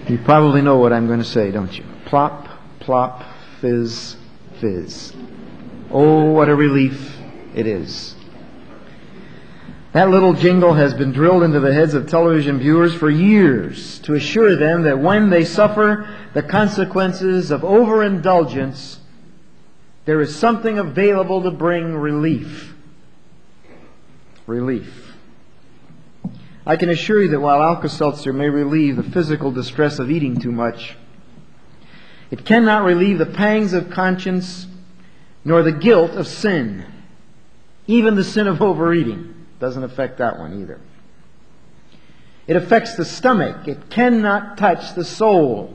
You probably know what I'm going to say, don't you? Plop, plop, fizz, fizz. Oh, what a relief it is. That little jingle has been drilled into the heads of television viewers for years to assure them that when they suffer the consequences of overindulgence, there is something available to bring relief. Relief. I can assure you that while Alka-Seltzer may relieve the physical distress of eating too much, it cannot relieve the pangs of conscience nor the guilt of sin. Even the sin of overeating doesn't affect that one either. It affects the stomach. It cannot touch the soul.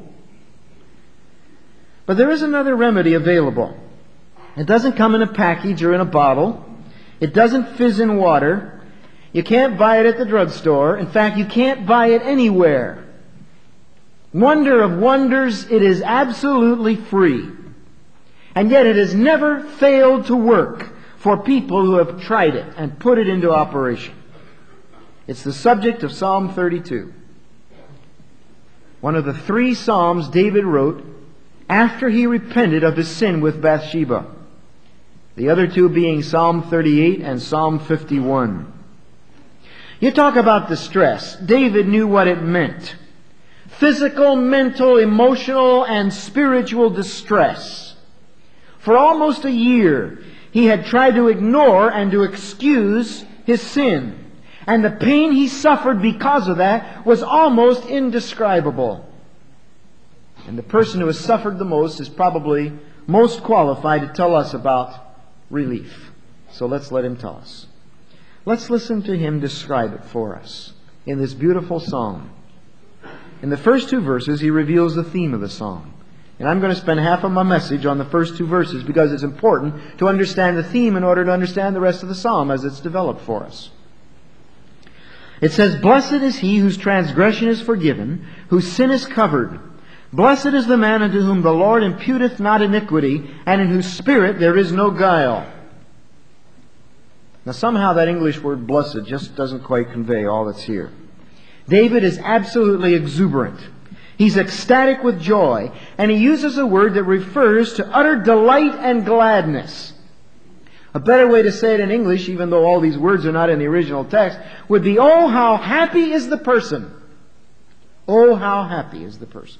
But there is another remedy available. It doesn't come in a package or in a bottle. It doesn't fizz in water. You can't buy it at the drugstore. In fact, you can't buy it anywhere. Wonder of wonders, it is absolutely free. And yet it has never failed to work for people who have tried it and put it into operation. It's the subject of Psalm 32. One of the 3 Psalms David wrote after he repented of his sin with Bathsheba. The other 2 being Psalm 38 and Psalm 51. You talk about distress. David knew what it meant. Physical, mental, emotional, and spiritual distress. For almost a year, he had tried to ignore and to excuse his sin. And the pain he suffered because of that was almost indescribable. And the person who has suffered the most is probably most qualified to tell us about relief. So let's let him tell us. Let's listen to him describe it for us in this beautiful psalm. In the first 2 verses, he reveals the theme of the psalm. And I'm going to spend half of my message on the first 2 verses because it's important to understand the theme in order to understand the rest of the psalm as it's developed for us. It says, "Blessed is he whose transgression is forgiven, whose sin is covered. Blessed is the man unto whom the Lord imputeth not iniquity, and in whose spirit there is no guile." Now somehow that English word blessed just doesn't quite convey all that's here. David is absolutely exuberant. He's ecstatic with joy, and he uses a word that refers to utter delight and gladness. A better way to say it in English, even though all these words are not in the original text, would be, "Oh, how happy is the person." Oh, how happy is the person.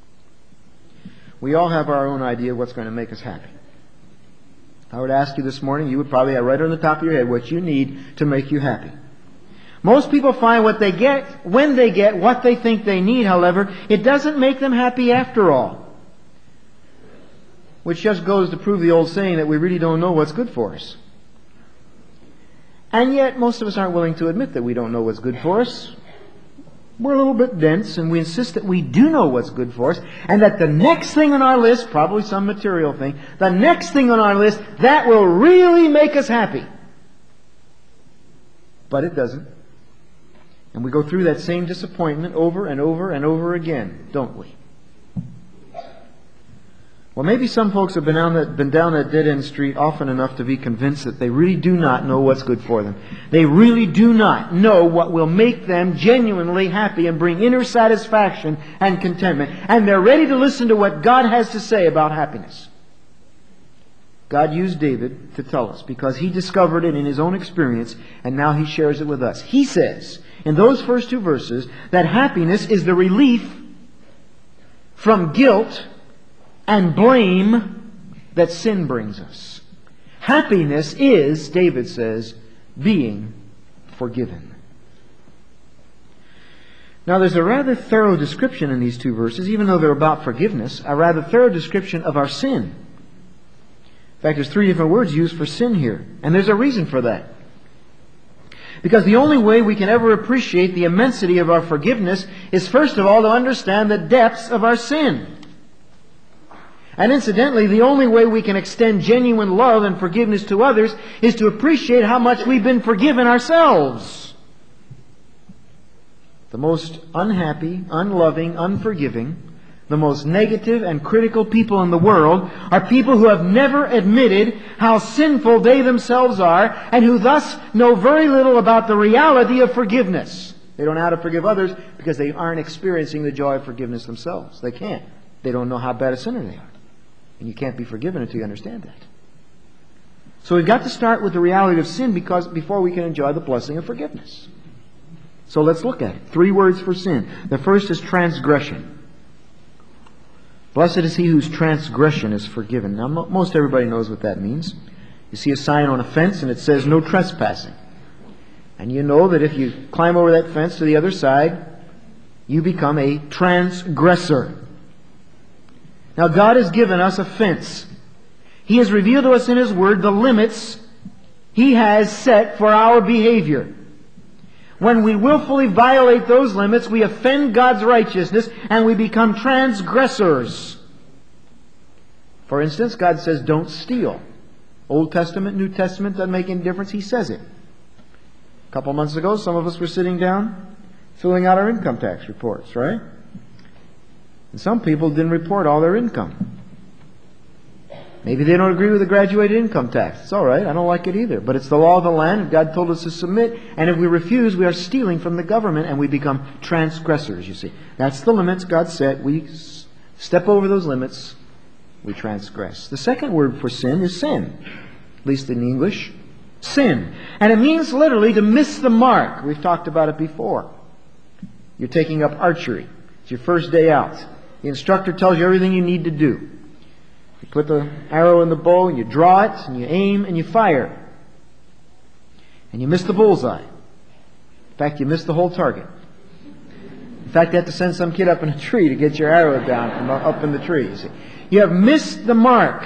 We all have our own idea of what's going to make us happy. I would ask you this morning, you would probably have right on the top of your head what you need to make you happy. Most people find what they get, when they get what they think they need, however, it doesn't make them happy after all. Which just goes to prove the old saying that we really don't know what's good for us. And yet, most of us aren't willing to admit that we don't know what's good for us. We're a little bit dense, and we insist that we do know what's good for us, and that the next thing on our list, probably some material thing, the next thing on our list, that will really make us happy. But it doesn't. And we go through that same disappointment over and over and over again, don't we? Well, maybe some folks have been down that dead-end street often enough to be convinced that they really do not know what's good for them. They really do not know what will make them genuinely happy and bring inner satisfaction and contentment. And they're ready to listen to what God has to say about happiness. God used David to tell us because he discovered it in his own experience, and now he shares it with us. He says in those first 2 verses that happiness is the relief from guilt and blame that sin brings us. Happiness is, David says, being forgiven. Now there's a rather thorough description in these 2 verses, even though they're about forgiveness, a rather thorough description of our sin. In fact, there's 3 different words used for sin here, and there's a reason for that. Because the only way we can ever appreciate the immensity of our forgiveness is first of all to understand the depths of our sin. And incidentally, the only way we can extend genuine love and forgiveness to others is to appreciate how much we've been forgiven ourselves. The most unhappy, unloving, unforgiving, the most negative and critical people in the world are people who have never admitted how sinful they themselves are and who thus know very little about the reality of forgiveness. They don't know how to forgive others because they aren't experiencing the joy of forgiveness themselves. They can't. They don't know how bad a sinner they are. And you can't be forgiven until you understand that. So we've got to start with the reality of sin before we can enjoy the blessing of forgiveness. So let's look at it. 3 words for sin. The first is transgression. Blessed is he whose transgression is forgiven. Now, most everybody knows what that means. You see a sign on a fence and it says no trespassing. And you know that if you climb over that fence to the other side, you become a transgressor. Now, God has given us a fence. He has revealed to us in His Word the limits He has set for our behavior. When we willfully violate those limits, we offend God's righteousness and we become transgressors. For instance, God says, don't steal. Old Testament, New Testament, doesn't make any difference. He says it. A couple months ago, some of us were sitting down filling out our income tax reports, right? And some people didn't report all their income. Maybe they don't agree with the graduated income tax. It's all right. I don't like it either. But it's the law of the land, and God told us to submit. And if we refuse, we are stealing from the government, and we become transgressors, you see. That's the limits God set. We step over those limits, we transgress. The second word for sin is sin, at least in English. Sin. And it means literally to miss the mark. We've talked about it before. You're taking up archery. It's your first day out. The instructor tells you everything you need to do. You put the arrow in the bow, and you draw it, and you aim, and you fire. And you miss the bullseye. In fact, you miss the whole target. In fact, you have to send some kid up in a tree to get your arrow down from up in the tree. You see. You have missed the mark.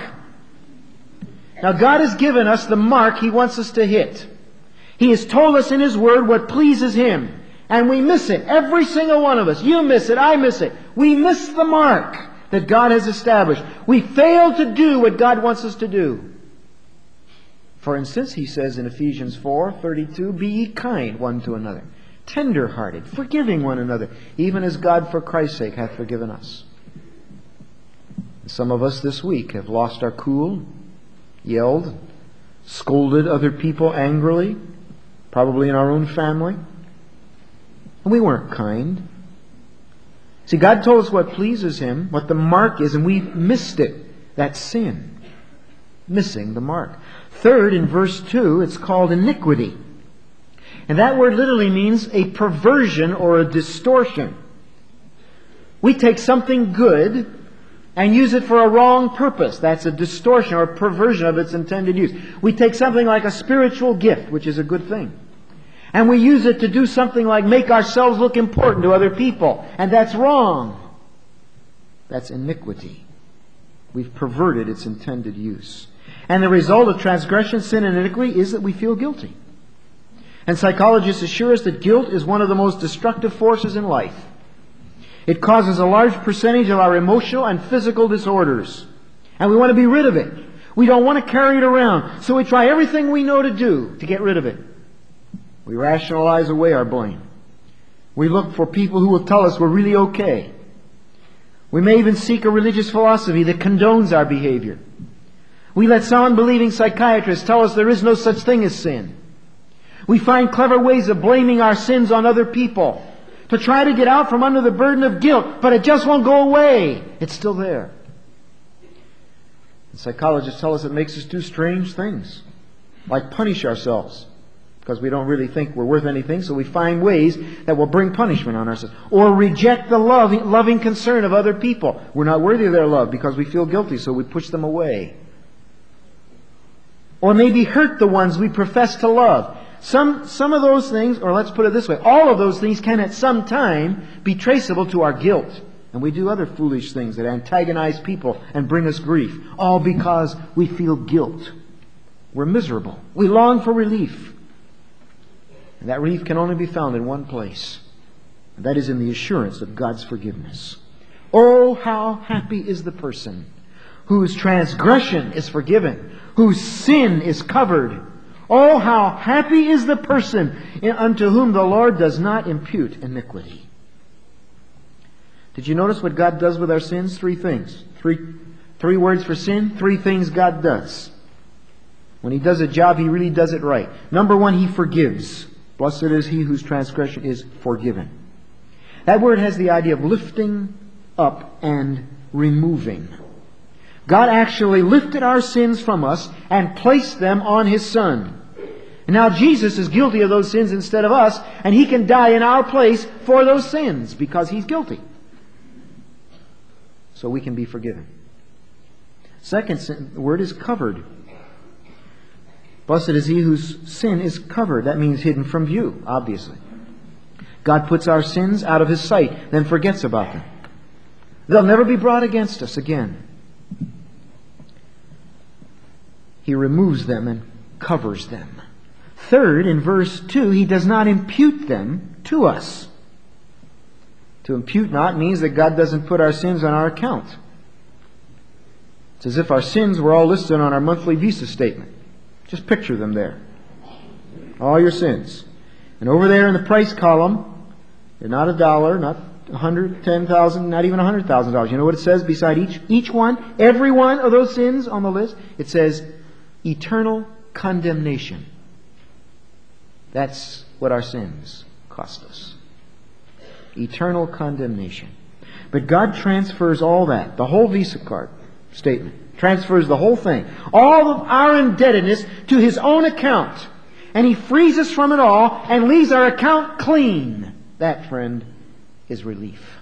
Now, God has given us the mark He wants us to hit. He has told us in His Word what pleases Him. And we miss it. Every single one of us. You miss it. I miss it. We miss the mark that God has established. We fail to do what God wants us to do. For instance, He says in Ephesians 4:32, be ye kind one to another, tender-hearted, forgiving one another, even as God for Christ's sake hath forgiven us. Some of us this week have lost our cool, yelled, scolded other people angrily, probably in our own family. And we weren't kind. See, God told us what pleases Him, what the mark is, and we've missed it. That's sin. Missing the mark. Third, in verse 2, it's called iniquity. And that word literally means a perversion or a distortion. We take something good and use it for a wrong purpose. That's a distortion or a perversion of its intended use. We take something like a spiritual gift, which is a good thing, and we use it to do something like make ourselves look important to other people. And that's wrong. That's iniquity. We've perverted its intended use. And the result of transgression, sin, and iniquity is that we feel guilty. And psychologists assure us that guilt is one of the most destructive forces in life. It causes a large percentage of our emotional and physical disorders. And we want to be rid of it. We don't want to carry it around. So we try everything we know to do to get rid of it. We rationalize away our blame. We look for people who will tell us we're really okay. We may even seek a religious philosophy that condones our behavior. We let some unbelieving psychiatrists tell us there is no such thing as sin. We find clever ways of blaming our sins on other people to try to get out from under the burden of guilt, but it just won't go away. It's still there. And psychologists tell us it makes us do strange things, like punish ourselves, because we don't really think we're worth anything, so we find ways that will bring punishment on ourselves. Or reject the loving concern of other people. We're not worthy of their love because we feel guilty, so we push them away. Or maybe hurt the ones we profess to love. Some of those things, or let's put it this way, all of those things can at some time be traceable to our guilt. And we do other foolish things that antagonize people and bring us grief, all because we feel guilt. We're miserable. We long for relief. And that relief can only be found in one place. And that is in the assurance of God's forgiveness. Oh, how happy is the person whose transgression is forgiven, whose sin is covered. Oh, how happy is the person unto whom the Lord does not impute iniquity. Did you notice what God does with our sins? 3 things. Three words for sin, 3 things God does. When He does a job, He really does it right. Number 1, He forgives. Blessed is he whose transgression is forgiven. That word has the idea of lifting up and removing. God actually lifted our sins from us and placed them on His Son. And now Jesus is guilty of those sins instead of us, and He can die in our place for those sins because He's guilty. So we can be forgiven. Second word is covered. Blessed is he whose sin is covered. That means hidden from view, obviously. God puts our sins out of His sight, then forgets about them. They'll never be brought against us again. He removes them and covers them. Third, in verse 2, He does not impute them to us. To impute not means that God doesn't put our sins on our account. It's as if our sins were all listed on our monthly Visa statement. Just picture them there. All your sins. And over there in the price column, they're not $1, not $100, $10,000, not even $100,000. You know what it says beside each one? Every one of those sins on the list? It says eternal condemnation. That's what our sins cost us. Eternal condemnation. But God transfers all that, the whole Visa card statement, transfers the whole thing, all of our indebtedness to His own account. And He frees us from it all and leaves our account clean. That, friend, is relief.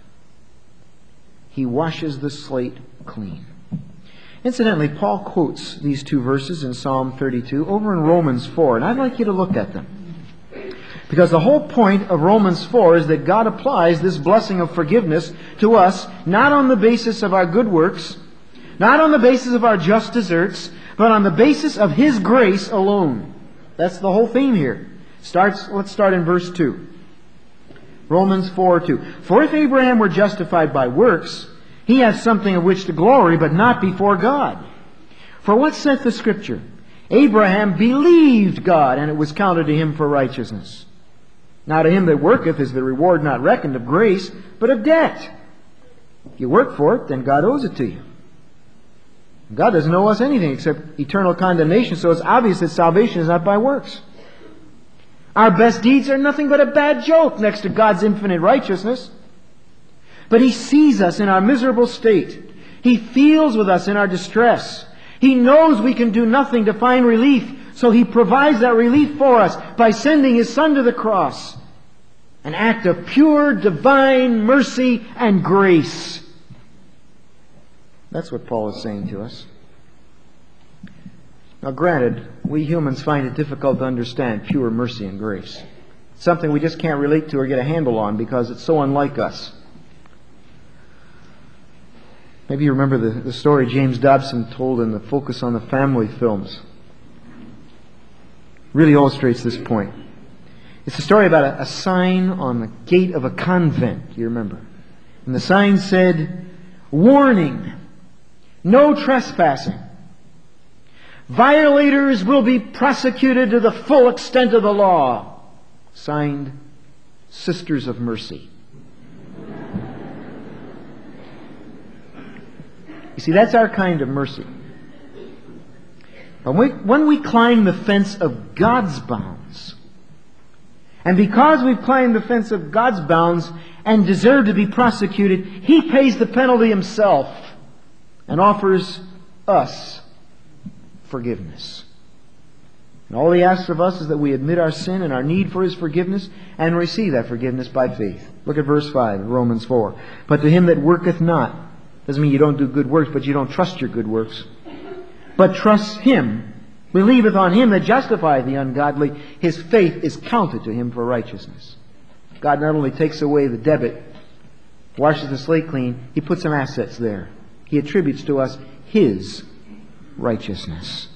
He washes the slate clean. Incidentally, Paul quotes these two verses in Psalm 32 over in Romans 4, and I'd like you to look at them. Because the whole point of Romans 4 is that God applies this blessing of forgiveness to us, not on the basis of our good works, not on the basis of our just deserts, but on the basis of His grace alone. That's the whole theme here. Let's start in verse 2. Romans 4:2. For if Abraham were justified by works, he has something of which to glory, but not before God. For what saith the Scripture? Abraham believed God, and it was counted to him for righteousness. Now to him that worketh is the reward not reckoned of grace, but of debt. If you work for it, then God owes it to you. God doesn't owe us anything except eternal condemnation, so it's obvious that salvation is not by works. Our best deeds are nothing but a bad joke next to God's infinite righteousness. But He sees us in our miserable state. He feels with us in our distress. He knows we can do nothing to find relief, so He provides that relief for us by sending His Son to the cross. An act of pure, divine mercy and grace. That's what Paul is saying to us. Now granted, we humans find it difficult to understand pure mercy and grace. It's something we just can't relate to or get a handle on because it's so unlike us. Maybe you remember the story James Dobson told in the Focus on the Family films. Really illustrates this point. It's a story about a sign on the gate of a convent, you remember. And the sign said, "Warning, no trespassing. Violators will be prosecuted to the full extent of the law." Signed, Sisters of Mercy. You see, that's our kind of mercy. When we climb the fence of God's bounds, and because we've climbed the fence of God's bounds and deserve to be prosecuted, He pays the penalty Himself and offers us forgiveness. And all He asks of us is that we admit our sin and our need for His forgiveness and receive that forgiveness by faith. Look at verse 5 of Romans 4. But to him that worketh not, doesn't mean you don't do good works, but you don't trust your good works, but trusts Him, believeth on Him that justifieth the ungodly, his faith is counted to him for righteousness. God not only takes away the debit, washes the slate clean, He puts some assets there. He attributes to us His righteousness.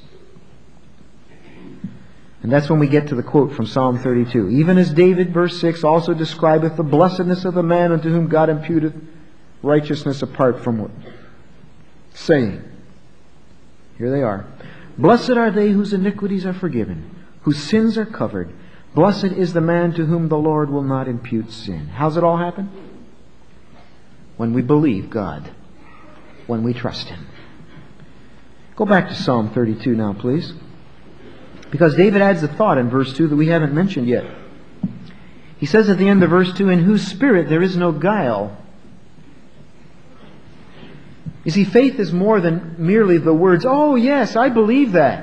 And that's when we get to the quote from Psalm 32. Even as David, verse 6, also describeth the blessedness of the man unto whom God imputeth righteousness apart from what? Saying, here they are, blessed are they whose iniquities are forgiven, whose sins are covered. Blessed is the man to whom the Lord will not impute sin. How's it all happen? When we believe God. When we trust Him. Go back to Psalm 32 now, please. Because David adds a thought in verse 2 that we haven't mentioned yet. He says at the end of verse 2, in whose spirit there is no guile. You see, faith is more than merely the words, oh yes, I believe that.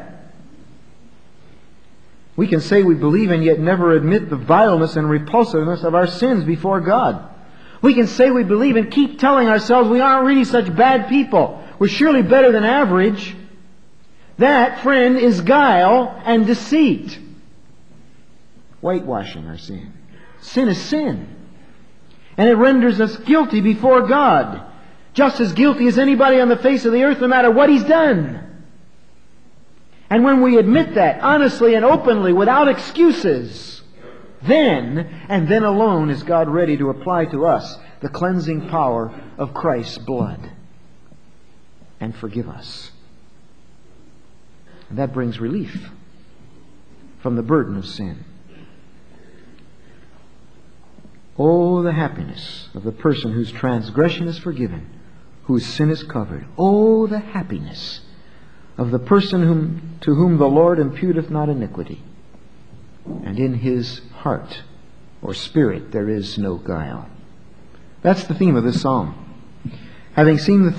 We can say we believe and yet never admit the vileness and repulsiveness of our sins before God. We can say we believe and keep telling ourselves we aren't really such bad people. We're surely better than average. That, friend, is guile and deceit. Whitewashing our sin. Sin is sin. And it renders us guilty before God. Just as guilty as anybody on the face of the earth, no matter what he's done. And when we admit that honestly and openly, without excuses, then, and then alone, is God ready to apply to us the cleansing power of Christ's blood and forgive us. And that brings relief from the burden of sin. Oh, the happiness of the person whose transgression is forgiven, whose sin is covered. Oh, the happiness of the person to whom the Lord imputeth not iniquity, and in his heart or spirit there is no guile. That's the theme of this psalm. Having seen the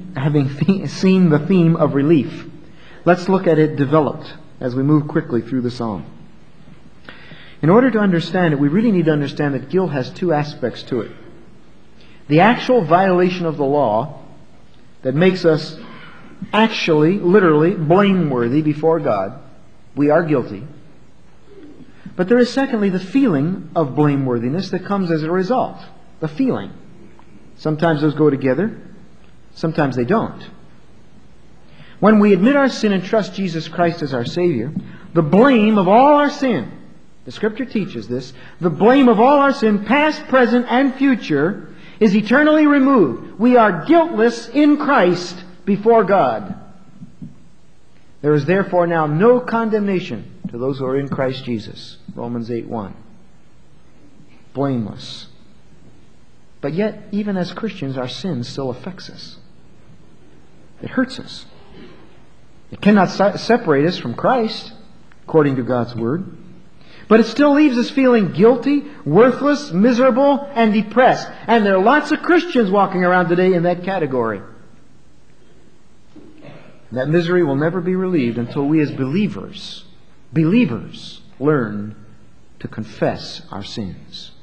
theme of relief, let's look at it developed as we move quickly through the psalm. In order to understand it, we really need to understand that guilt has two aspects to it. The actual violation of the law that makes us actually, literally, blameworthy before God. We are guilty. But there is secondly the feeling of blameworthiness that comes as a result. The feeling. Sometimes those go together. Sometimes they don't. When we admit our sin and trust Jesus Christ as our Savior, the blame of all our sin, the Scripture teaches this, the blame of all our sin, past, present, and future, is eternally removed. We are guiltless in Christ before God. There is therefore now no condemnation to those who are in Christ Jesus. Romans 8:1. Blameless. But yet, even as Christians, our sin still affects us. It hurts us. It cannot separate us from Christ, according to God's Word. But it still leaves us feeling guilty, worthless, miserable, and depressed. And there are lots of Christians walking around today in that category. That misery will never be relieved until we as believers, learn to confess our sins.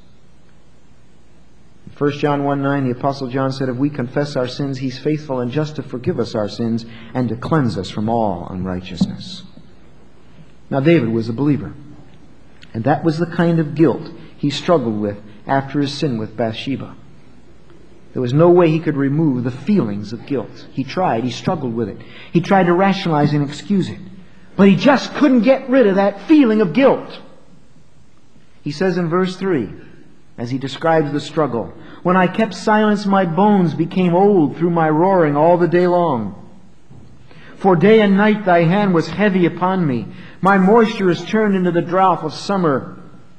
In 1 John 1:9, the Apostle John said, if we confess our sins, He's faithful and just to forgive us our sins and to cleanse us from all unrighteousness. Now David was a believer. And that was the kind of guilt he struggled with after his sin with Bathsheba. There was no way he could remove the feelings of guilt. He tried. He struggled with it. He tried to rationalize and excuse it. But he just couldn't get rid of that feeling of guilt. He says in verse 3, as he describes the struggle, when I kept silence, my bones became old through my roaring all the day long. For day and night thy hand was heavy upon me. My moisture is turned into the drought of summer.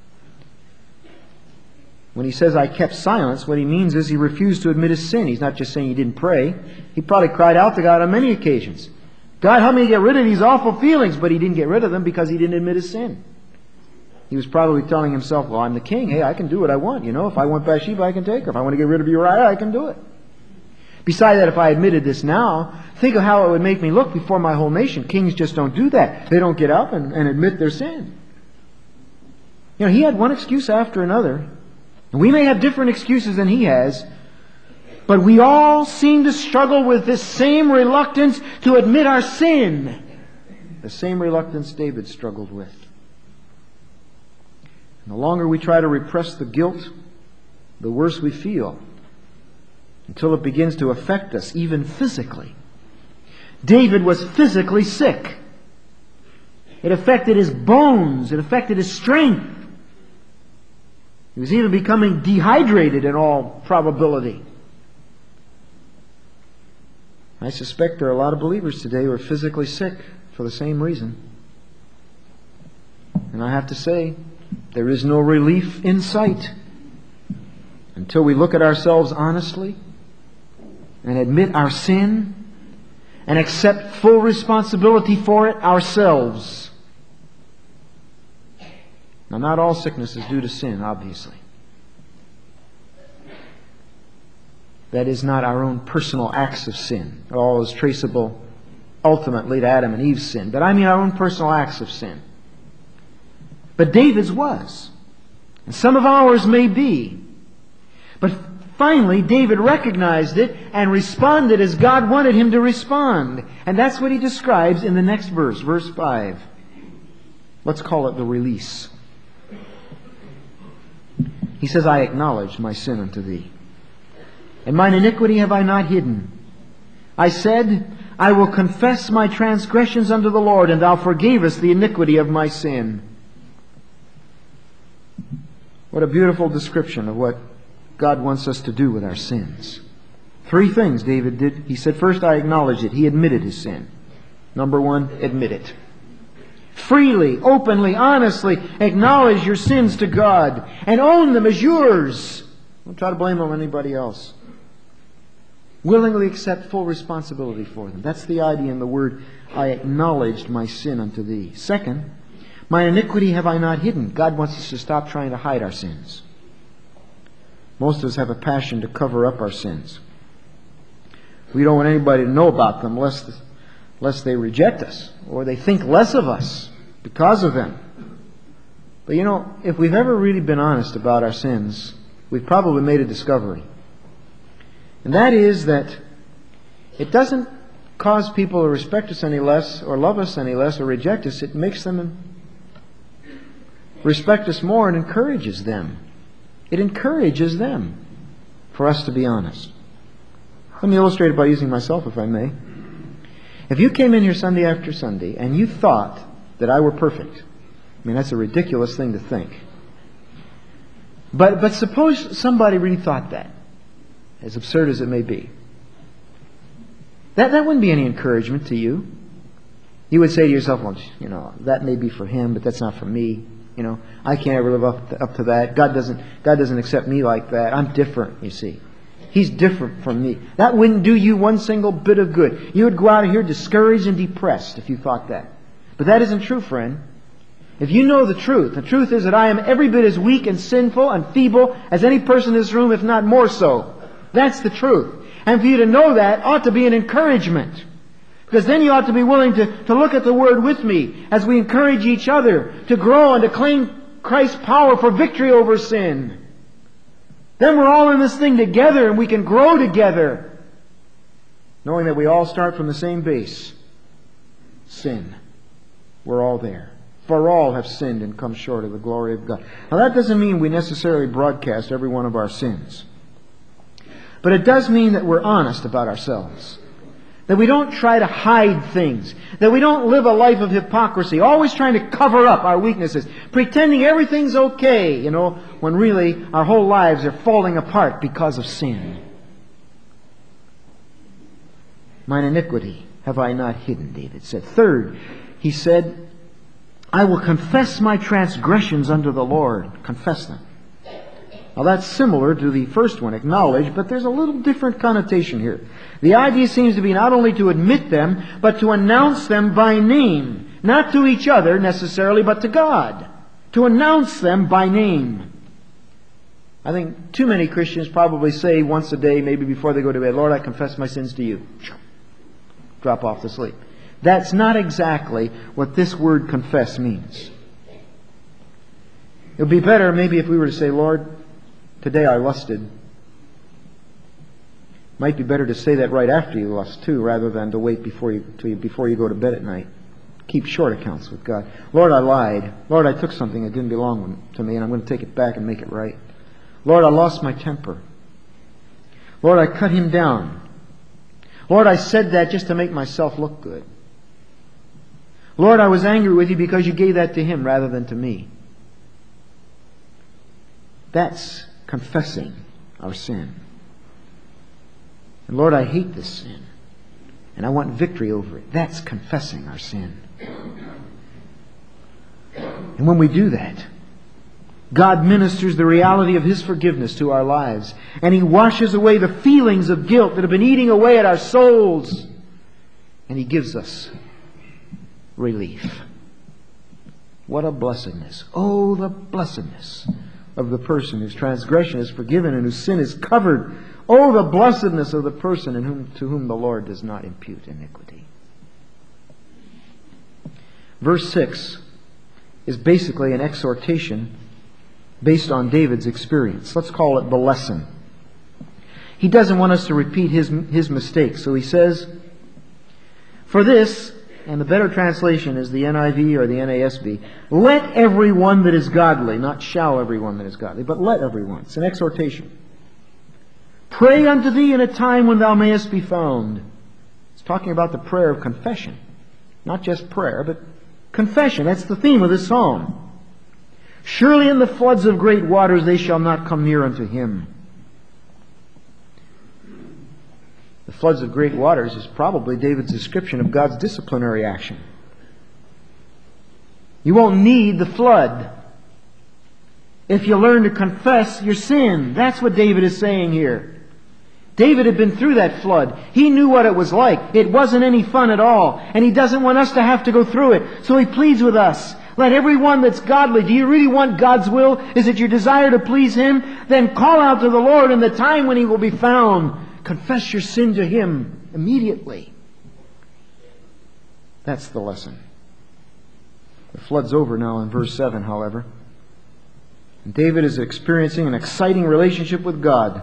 When he says I kept silence, what he means is he refused to admit his sin. He's not just saying he didn't pray. He probably cried out to God on many occasions. God, help me get rid of these awful feelings. But he didn't get rid of them because he didn't admit his sin. He was probably telling himself, well, I'm the king. Hey, I can do what I want. You know, if I want Bathsheba, I can take her. If I want to get rid of Uriah, I can do it. Besides that, if I admitted this now, think of how it would make me look before my whole nation. Kings just don't do that. They don't get up and admit their sin. You know, he had one excuse after another. And we may have different excuses than he has, but we all seem to struggle with this same reluctance to admit our sin. The same reluctance David struggled with. And the longer we try to repress the guilt, the worse we feel, until it begins to affect us, even physically. David was physically sick. It affected his bones. It affected his strength. He was even becoming dehydrated in all probability. I suspect there are a lot of believers today who are physically sick for the same reason. And I have to say, there is no relief in sight until we look at ourselves honestly and admit our sin and accept full responsibility for it ourselves. Now, not all sickness is due to sin, obviously. That is not our own personal acts of sin. All is traceable ultimately to Adam and Eve's sin. But I mean our own personal acts of sin. But David's was. And some of ours may be. But finally, David recognized it and responded as God wanted him to respond. And that's what he describes in the next verse, verse 5. Let's call it the release. He says, I acknowledge my sin unto thee, and mine iniquity have I not hidden. I said, I will confess my transgressions unto the Lord, and thou forgavest the iniquity of my sin. What a beautiful description of what God wants us to do with our sins. 3 things David did. He said, first, I acknowledged it. He admitted his sin. Number 1, admit it. Freely, openly, honestly acknowledge your sins to God and own them as yours. Don't try to blame them on anybody else. Willingly accept full responsibility for them. That's the idea in the word, I acknowledged my sin unto thee. Second, my iniquity have I not hidden. God wants us to stop trying to hide our sins. Most of us have a passion to cover up our sins. We don't want anybody to know about them lest they reject us or they think less of us because of them. But you know, if we've ever really been honest about our sins, we've probably made a discovery. And that is that it doesn't cause people to respect us any less or love us any less or reject us. It makes them respect us more and encourages them. It encourages them for us to be honest. Let me illustrate it by using myself, if I may. If you came in here Sunday after Sunday and you thought that I were perfect, I mean, that's a ridiculous thing to think. But suppose somebody really thought that, as absurd as it may be. That wouldn't be any encouragement to you. You would say to yourself, well, you know, that may be for him, but that's not for me. You know, I can't ever live up to that. God doesn't accept me like that. I'm different, you see. He's different from me. That wouldn't do you one single bit of good. You would go out of here discouraged and depressed if you thought that. But that isn't true, friend. If you know the truth is that I am every bit as weak and sinful and feeble as any person in this room, if not more so. That's the truth. And for you to know that ought to be an encouragement. Because then you ought to be willing to look at the Word with me as we encourage each other to grow and to claim Christ's power for victory over sin. Then we're all in this thing together and we can grow together, knowing that we all start from the same base. Sin. We're all there. For all have sinned and come short of the glory of God. Now that doesn't mean we necessarily broadcast every one of our sins. But it does mean that we're honest about ourselves. That we don't try to hide things. That we don't live a life of hypocrisy, always trying to cover up our weaknesses, pretending everything's okay, you know, when really our whole lives are falling apart because of sin. Mine iniquity have I not hidden, David said. Third, he said, I will confess my transgressions unto the Lord. Confess them. Now that's similar to the first one, acknowledge, but there's a little different connotation here. The idea seems to be not only to admit them, but to announce them by name. Not to each other necessarily, but to God. To announce them by name. I think too many Christians probably say once a day, maybe before they go to bed, Lord, I confess my sins to you. Drop off to sleep. That's not exactly what this word confess means. It would be better maybe if we were to say, Lord, today I lusted. Might be better to say that right after you lust too, rather than to wait before you go to bed at night. Keep short accounts with God. Lord, I lied. Lord, I took something that didn't belong to me, and I'm going to take it back and make it right. Lord, I lost my temper. Lord, I cut him down. Lord, I said that just to make myself look good. Lord, I was angry with you because you gave that to him rather than to me. That's confessing our sin. And Lord, I hate this sin. And I want victory over it. That's confessing our sin. And when we do that, God ministers the reality of His forgiveness to our lives. And He washes away the feelings of guilt that have been eating away at our souls. And He gives us relief. What a blessedness. Oh, the blessedness of the person whose transgression is forgiven and whose sin is covered. Oh, the blessedness of the person to whom the Lord does not impute iniquity. Verse 6 is basically an exhortation based on David's experience. Let's call it the lesson. He doesn't want us to repeat his mistakes. So he says, for this, and the better translation is the NIV or the NASB, let everyone that is godly, not shall everyone that is godly, but let everyone. It's an exhortation. Pray unto thee in a time when thou mayest be found. It's talking about the prayer of confession. Not just prayer, but confession. That's the theme of this psalm. Surely in the floods of great waters they shall not come near unto him. The floods of great waters is probably David's description of God's disciplinary action. You won't need the flood if you learn to confess your sin. That's what David is saying here. David had been through that flood. He knew what it was like. It wasn't any fun at all. And he doesn't want us to have to go through it. So he pleads with us. Let everyone that's godly, do you really want God's will? Is it your desire to please Him? Then call out to the Lord in the time when He will be found. Confess your sin to Him immediately. That's the lesson. The flood's over now in verse 7, however. And David is experiencing an exciting relationship with God,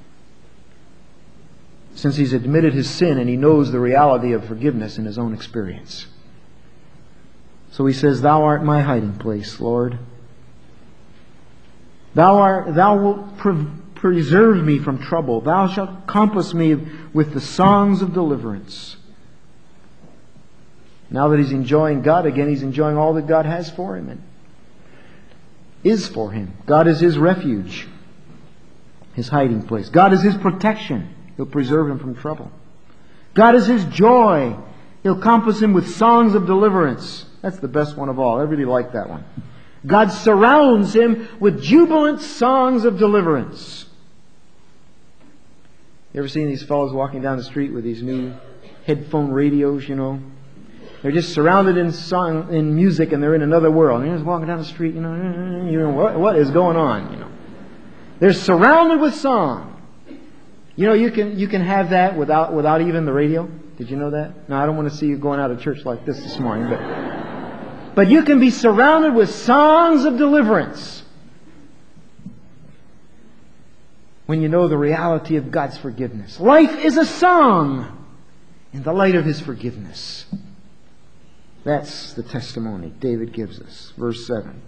since he's admitted his sin and he knows the reality of forgiveness in his own experience. So he says, Thou art my hiding place, Lord. Thou wilt preserve me from trouble. Thou shalt compass me with the songs of deliverance. Now that he's enjoying God again, he's enjoying all that God has for him and is for him. God is his refuge, his hiding place. God is his protection. He'll preserve him from trouble. God is his joy. He'll compass him with songs of deliverance. That's the best one of all. I really like that one. God surrounds him with jubilant songs of deliverance. You ever seen these fellows walking down the street with these new headphone radios, you know? They're just surrounded in music and they're in another world. And they're just walking down the street, you know, what is going on, you know? They're surrounded with song. You know, you can have that without even the radio. Did you know that? Now, I don't want to see you going out of church like this morning, but you can be surrounded with songs of deliverance when you know the reality of God's forgiveness. Life is a song in the light of His forgiveness. That's the testimony David gives us. Verse 7.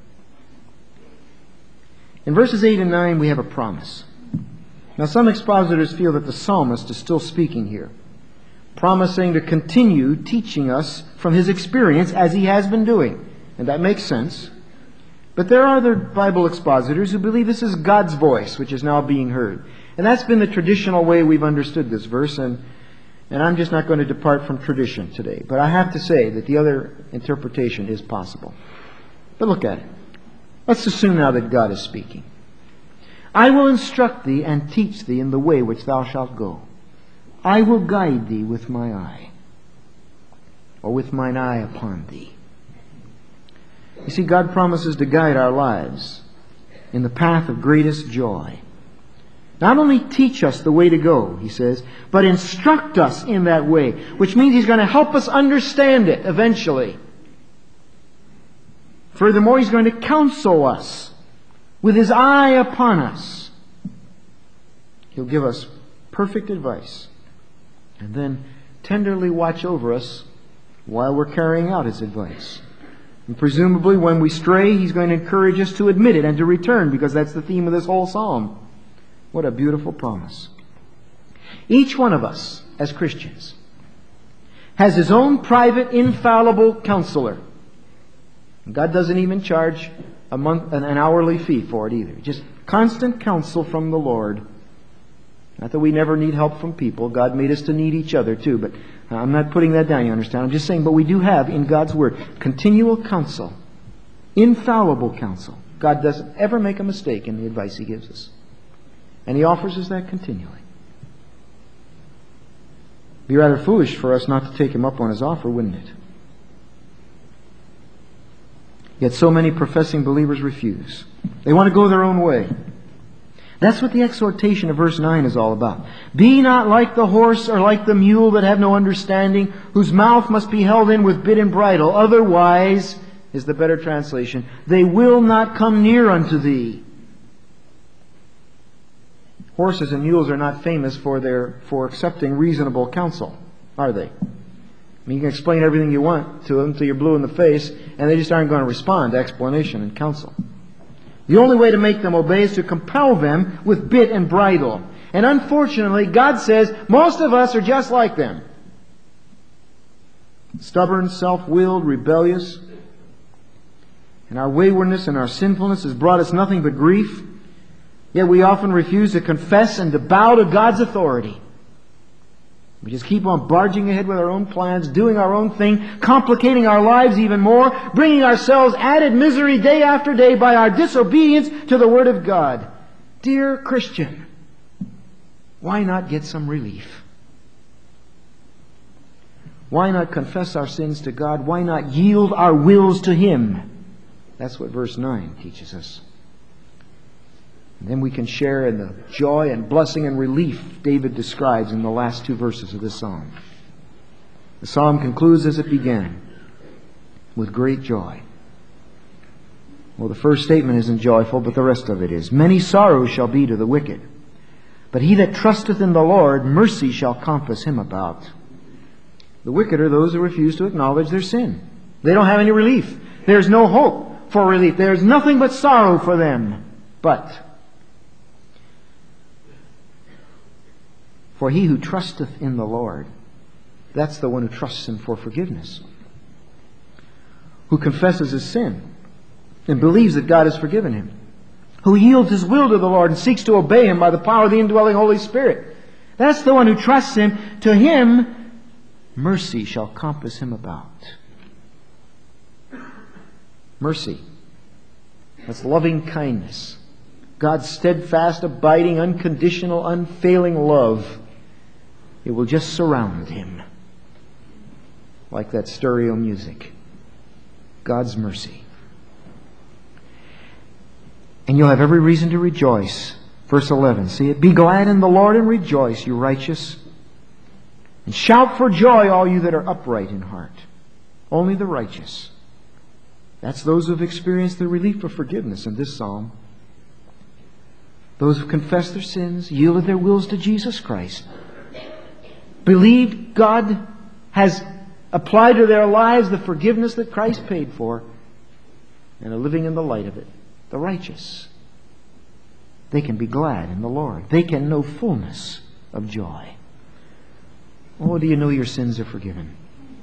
In verses 8 and 9 we have a promise. Now some expositors feel that the psalmist is still speaking here, promising to continue teaching us from his experience as he has been doing. And that makes sense. But there are other Bible expositors who believe this is God's voice which is now being heard. And that's been the traditional way we've understood this verse, and I'm just not going to depart from tradition today. But I have to say that the other interpretation is possible. But look at it. Let's assume now that God is speaking. I will instruct thee and teach thee in the way which thou shalt go. I will guide thee with my eye, or with mine eye upon thee. You see, God promises to guide our lives in the path of greatest joy. Not only teach us the way to go, He says, but instruct us in that way, which means He's going to help us understand it eventually. Furthermore, He's going to counsel us with His eye upon us. He'll give us perfect advice and then tenderly watch over us while we're carrying out His advice. And presumably when we stray, He's going to encourage us to admit it and to return, because that's the theme of this whole psalm. What a beautiful promise. Each one of us, as Christians, has his own private, infallible counselor. God doesn't even charge an hourly fee for it either. Just constant counsel from the Lord. Not that we never need help from people. God made us to need each other too. But I'm not putting that down, you understand. I'm just saying, but we do have in God's Word continual counsel. Infallible counsel. God doesn't ever make a mistake in the advice He gives us. And He offers us that continually. It'd be rather foolish for us not to take Him up on His offer, wouldn't it? Yet so many professing believers refuse. They want to go their own way. That's what the exhortation of verse 9 is all about. Be not like the horse or like the mule that have no understanding, whose mouth must be held in with bit and bridle. Otherwise, is the better translation, they will not come near unto thee. Horses and mules are not famous for accepting reasonable counsel, are they? I mean, you can explain everything you want to them until you're blue in the face, and they just aren't going to respond to explanation and counsel. The only way to make them obey is to compel them with bit and bridle. And unfortunately, God says most of us are just like them. Stubborn, self-willed, rebellious. And our waywardness and our sinfulness has brought us nothing but grief. Yet we often refuse to confess and to bow to God's authority. We just keep on barging ahead with our own plans, doing our own thing, complicating our lives even more, bringing ourselves added misery day after day by our disobedience to the Word of God. Dear Christian, why not get some relief? Why not confess our sins to God? Why not yield our wills to Him? That's what verse 9 teaches us. And then we can share in the joy and blessing and relief David describes in the last two verses of this psalm. The psalm concludes as it began, with great joy. Well, the first statement isn't joyful, but the rest of it is. Many sorrows shall be to the wicked, but he that trusteth in the Lord, mercy shall compass him about. The wicked are those who refuse to acknowledge their sin. They don't have any relief. There's no hope for relief. There's nothing but sorrow for them. But for he who trusteth in the Lord, that's the one who trusts Him for forgiveness, who confesses his sin and believes that God has forgiven him, who yields his will to the Lord and seeks to obey Him by the power of the indwelling Holy Spirit. That's the one who trusts Him. To him, mercy shall compass him about. Mercy. That's loving kindness. God's steadfast, abiding, unconditional, unfailing love. It will just surround him. Like that stereo music. God's mercy. And you'll have every reason to rejoice. Verse 11, see it? Be glad in the Lord and rejoice, you righteous. And shout for joy, all you that are upright in heart. Only the righteous. That's those who have experienced the relief of forgiveness in this psalm. Those who confessed their sins, yielded their wills to Jesus Christ, believed God has applied to their lives the forgiveness that Christ paid for, and are living in the light of it. The righteous. They can be glad in the Lord. They can know fullness of joy. Oh, do you know your sins are forgiven?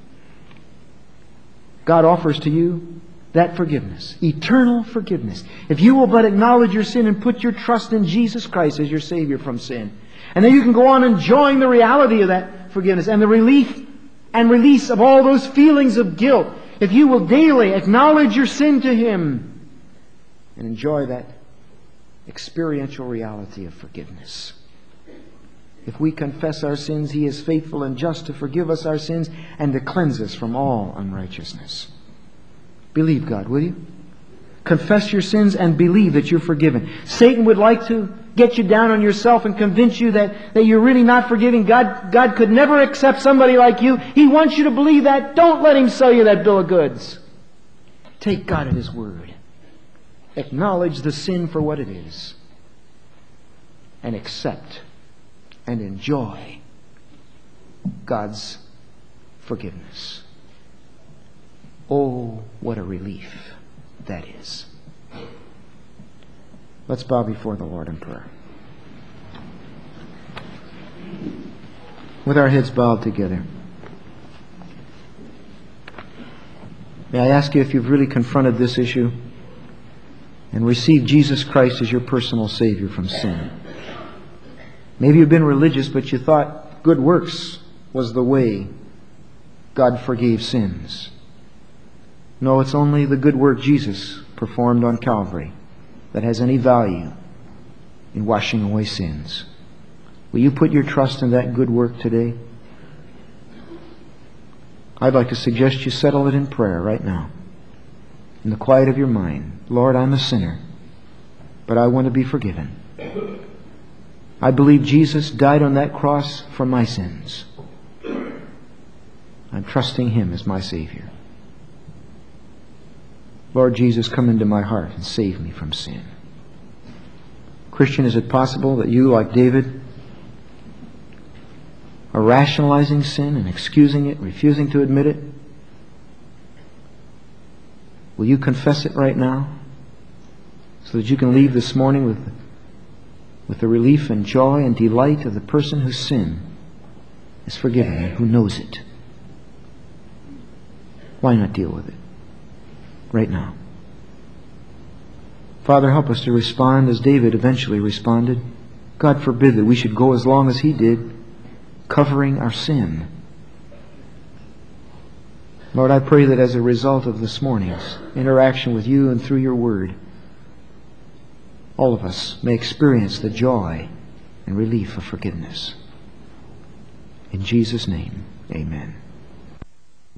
God offers to you that forgiveness, eternal forgiveness. If you will but acknowledge your sin and put your trust in Jesus Christ as your Savior from sin. And then you can go on enjoying the reality of that forgiveness and the relief and release of all those feelings of guilt. If you will daily acknowledge your sin to Him and enjoy that experiential reality of forgiveness. If we confess our sins, He is faithful and just to forgive us our sins and to cleanse us from all unrighteousness. Believe God, will you? Confess your sins and believe that you're forgiven. Satan would like to get you down on yourself and convince you that you're really not forgiving. God could never accept somebody like you. He wants you to believe that. Don't let him sell you that bill of goods. Take God at His word. Acknowledge the sin for what it is. And accept and enjoy God's forgiveness. Oh, what a relief that is. Let's bow before the Lord in prayer. With our heads bowed together, may I ask you if you've really confronted this issue and received Jesus Christ as your personal Savior from sin. Maybe you've been religious, but you thought good works was the way God forgave sins. No, it's only the good work Jesus performed on Calvary that has any value in washing away sins. Will you put your trust in that good work today? I'd like to suggest you settle it in prayer right now. in the quiet of your mind, Lord, I'm a sinner, but I want to be forgiven. I believe Jesus died on that cross for my sins. I'm trusting Him as my Savior. Lord Jesus, come into my heart and save me from sin. Christian, is it possible that you, like David, are rationalizing sin and excusing it, refusing to admit it? Will you confess it right now so that you can leave this morning with the relief and joy and delight of the person whose sin is forgiven and who knows it? Why not deal with it right now? Father, help us to respond as David eventually responded. God forbid that we should go as long as he did, covering our sin. Lord, I pray that as a result of this morning's interaction with you and through your word, all of us may experience the joy and relief of forgiveness. In Jesus' name, amen.